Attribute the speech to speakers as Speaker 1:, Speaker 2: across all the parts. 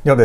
Speaker 1: りょうです。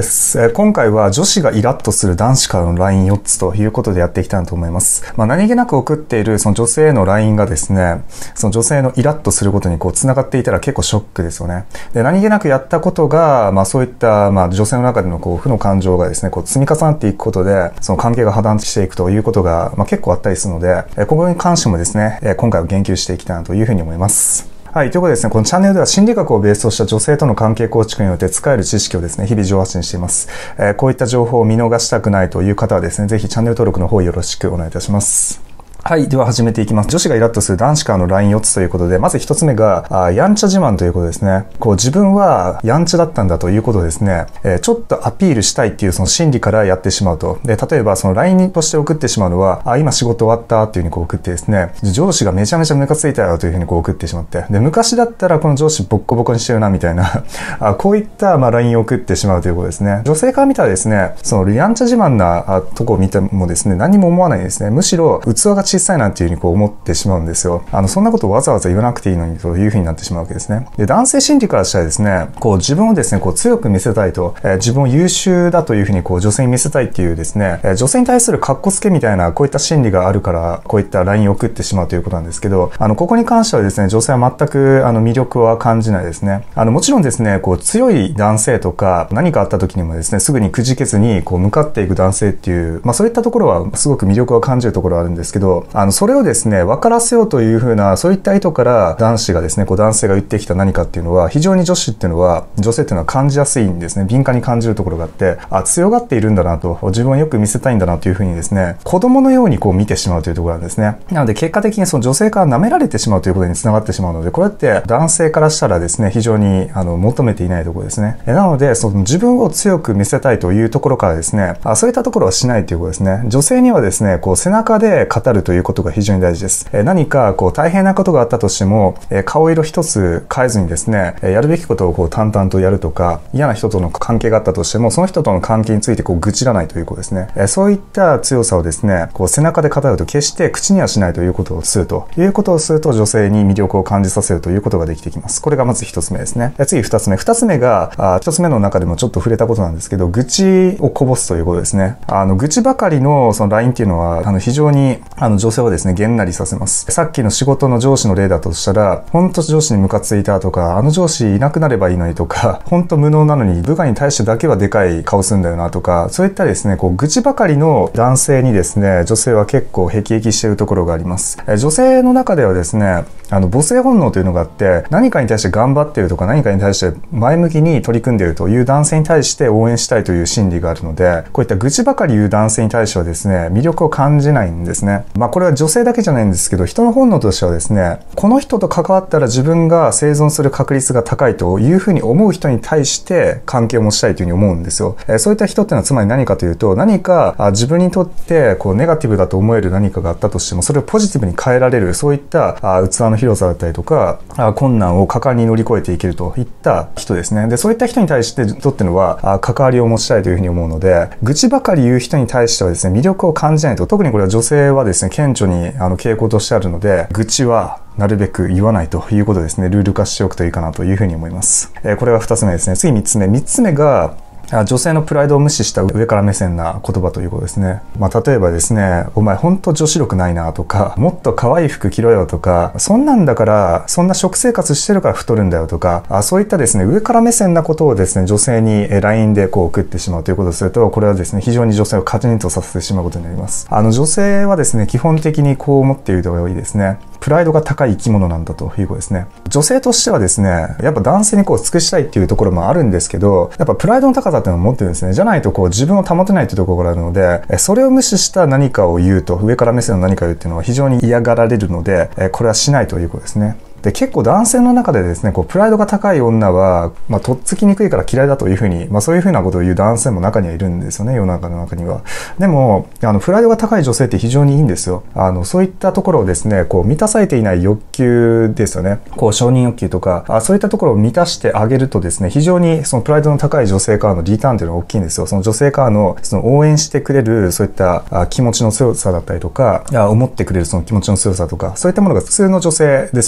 Speaker 1: 今回は女子がイラッとする男子からの LINE4 つということでやっていきたいと思います。何気なく送っているその女性への LINE がですね、その女性のイラッとすることに繋がっていたら結構ショックですよね。で、何気なくやったことが、そういった女性の中での負の感情がですね、積み重なっていくことで、その関係が破談していくということが、結構あったりするので、ここに関してもですね、今回は言及していきたいなというふうに思います。はい。ということでですね、このチャンネルでは心理学をベースとした女性との関係構築によって使える知識をですね、日々上発信しています。こういった情報を見逃したくないという方はですね、ぜひチャンネル登録の方よろしくお願いいたします。はい。では始めていきます。女子がイラッとする男子からの LINE4 つということで、まず一つ目が、やんちゃ自慢ということですね。自分はやんちゃだったんだということをですね、ちょっとアピールしたいっていうその心理からやってしまうと。で、例えばその LINE として送ってしまうのは、今仕事終わったっていう風に送ってですね、上司がめちゃめちゃムカついたよという風に送ってしまって。で、昔だったらこの上司ボッコボコにしてるなみたいな、こういったLINE を送ってしまうということですね。女性から見たらですね、そのやんちゃ自慢なとこを見てもですね、何も思わないですね。むしろ器が小さいなっていう風に思ってしまうんですよ。そんなことをわざわざ言わなくていいのにという風になってしまうわけですね。で、男性心理からしたらですね、自分をですね、強く見せたいと、自分を優秀だという風に女性に見せたいっていうですね、女性に対する格好つけみたいなこういった心理があるから、こういった LINE を送ってしまうということなんですけど、ここに関してはですね、女性は全く魅力は感じないですね。もちろんですね、強い男性とか何かあった時にもですね、すぐにくじけずに向かっていく男性っていう、そういったところはすごく魅力を感じるところはあるんですけど、それをですね、分からせようというふうな、そういった意図から男子がですね、男性が言ってきた何かっていうのは、非常に女性っていうのは感じやすいんですね。敏感に感じるところがあって、強がっているんだなと、自分をよく見せたいんだなというふうにですね、子供のように見てしまうというところなんですね。なので結果的にその女性から舐められてしまうということにつながってしまうので、これって男性からしたらですね、非常に求めていないところですね。なので、その自分を強く見せたいというところからですね、そういったところはしないということですね。女性にはですね、背中で語るということが非常に大事です。何か大変なことがあったとしても、顔色一つ変えずにですね、やるべきことを淡々とやるとか、嫌な人との関係があったとしても、その人との関係について愚痴らないということですね。そういった強さをですね、背中で語ると決して口にはしないということをすると女性に魅力を感じさせるということができてきます。これがまず一つ目ですね。次二つ目。二つ目が、一つ目の中でもちょっと触れたことなんですけど、愚痴をこぼすということですね。愚痴ばかりのその LINE っていうのは、非常に女性をですね、げんなりさせます。さっきの仕事の上司の例だとしたら、本当上司にムカついたとか、上司いなくなればいいのにとか、本当無能なのに部下に対してだけはでかい顔するんだよなとか、そういったですね、愚痴ばかりの男性にですね、女性は結構辟易しているところがあります。女性の中ではですね、母性本能というのがあって、何かに対して頑張っているとか、何かに対して前向きに取り組んでいるという男性に対して応援したいという心理があるので、こういった愚痴ばかり言う男性に対してはですね、魅力を感じないんですね。これは女性だけじゃないんですけど、人の本能としてはですね、この人と関わったら自分が生存する確率が高いというふうに思う人に対して関係を持ちたいというふうに思うんですよ。そういった人っていうのはつまり何かというと、何か自分にとってネガティブだと思える何かがあったとしても、それをポジティブに変えられる、そういった器の広さだったりとか、困難を果敢に乗り越えていけるといった人ですね。で、そういった人に対してとってのは関わりを持ちたいというふうに思うので、愚痴ばかり言う人に対してはですね、魅力を感じないと、特にこれは女性はですね、顕著に傾向としてあるので、愚痴はなるべく言わないということですね、ルール化しておくといいかなというふうに思います。これが二つ目ですね。次三つ目。三つ目が、女性のプライドを無視した上から目線な言葉ということですね。例えばですね、お前ほんと女子力ないなとか、もっと可愛い服着ろよとか、そんなんだから、そんな食生活してるから太るんだよとか、そういったですね、上から目線なことをですね、女性に LINE で送ってしまうということをすると、これはですね、非常に女性をカチンとさせてしまうことになります。女性はですね、基本的にこう思っているとがいいですね。プライドが高い生き物なんだということですね。女性としてはですね、やっぱ男性に尽くしたいっていうところもあるんですけど、やっぱプライドの高さっていうのを持ってるんですね。じゃないと自分を保てないっていうところがあるので、それを無視した何かを言うと、上から目線の何かを言うっていうのは非常に嫌がられるので、これはしないということですね。で、結構男性の中でですね、プライドが高い女は、とっつきにくいから嫌いだというふうに、そういうふうなことを言う男性も中にはいるんですよね、世の中の中には。でも、プライドが高い女性って非常にいいんですよ。そういったところをですね、満たされていない欲求ですよね。承認欲求とか、そういったところを満たしてあげるとですね、非常にそのプライドの高い女性からのリターンというのが大きいんですよ。その女性からの、その応援してくれる、そういった気持ちの強さだったりとか、思ってくれるその気持ちの強さとか、そういったものが普通の女性ですよね。普通のって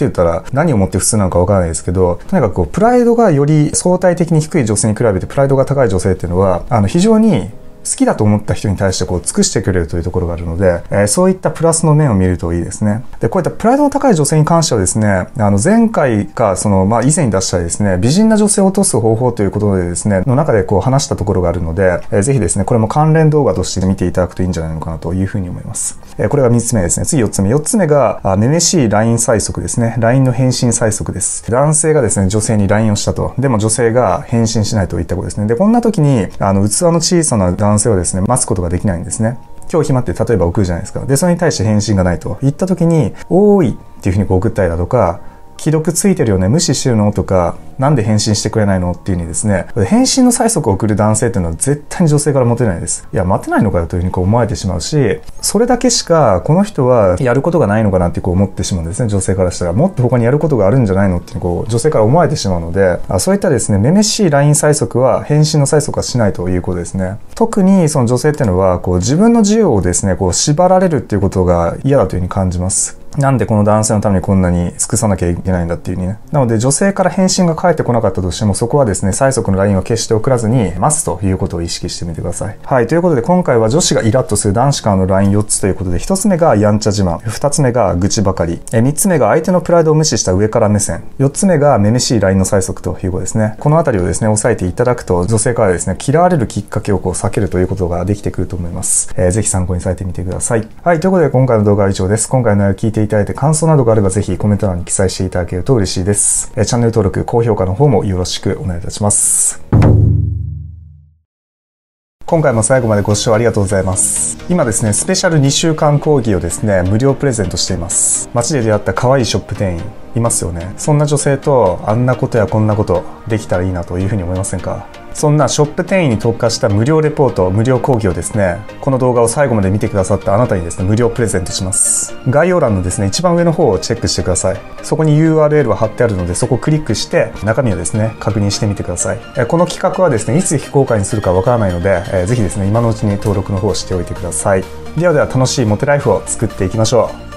Speaker 1: って言ったら何をもって普通なのかわからないですけど、とにかくこう、プライドがより相対的に低い女性に比べてプライドが高い女性っていうのは、非常に好きだと思った人に対してこう尽くしてくれるというところがあるので、そういったプラスの面を見るといいですね。で、こういったプライドの高い女性に関してはですね、前回か以前に出したですね、美人な女性を落とす方法ということでですね、の中でこう話したところがあるので、ぜひですね、これも関連動画として見ていただくといいんじゃないのかなというふうに思います。これが3つ目ですね。次4つ目。4つ目が、めめしい LINE 催促ですね。LINE の返信催促です。男性がですね、女性に LINE をしたと。でも女性が返信しないといったことですね。で、こんな時に、器の小さな男性はですね、待つことができないんですね。今日暇って例えば送るじゃないですか。で、それに対して返信がないと言った時に、おーいっていうふうにこう送ったりだとか、既読ついてるよね、無視してるのとか、なんで返信してくれないのっていう風にですね、返信の催促を送る男性っていうのは絶対に女性からモテないです。いや、待てないのかよという風にこう思われてしまうし、それだけしかこの人はやることがないのかなってこう思ってしまうんですね、女性からしたら。もっと他にやることがあるんじゃないのってこう女性から思われてしまうので、そういったですね、めめしい LINE 催促は返信の催促はしないということですね。特にその女性っていうのは、こう自分の自由をですね、こう縛られるっていうことが嫌だという風に感じます。なんでこの男性のためにこんなに尽くさなきゃいけないんだっていうね。なので女性から返信が返ってこなかったとしても、そこはですね、催促の LINE を決して送らずに待つということを意識してみてください。はい。ということで今回は女子がイラッとする男子からの LINE4 つということで、1つ目がやんちゃ自慢、2つ目が愚痴ばかり、3つ目が相手のプライドを無視した上から目線、4つ目がめめしい LINE の催促ということですね。このあたりをですね、押さえていただくと、女性からですね、嫌われるきっかけをこう避けるということができてくると思います。ぜひ参考にされてみてください。はい。ということで今回の動画は以上です。今回の内容を聞いていただいて感想などがあればぜひコメント欄に記載していただけると嬉しいです。チャンネル登録、高評価の方もよろしくお願いいたします。今回も最後までご視聴ありがとうございます。今ですね、スペシャル2週間講義をですね、無料プレゼントしています。街で出会った可愛いショップ店員いますよね。そんな女性とあんなことやこんなことできたらいいなというふうに思いませんか？そんなショップ店員に特化した無料レポート、無料講義をですね、この動画を最後まで見てくださったあなたにですね、無料プレゼントします。概要欄のですね、一番上の方をチェックしてください。そこに URL は貼ってあるので、そこをクリックして中身をですね、確認してみてください。この企画はですね、いつ非公開にするかわからないので、ぜひですね、今のうちに登録の方をしておいてください。では楽しいモテライフを作っていきましょう。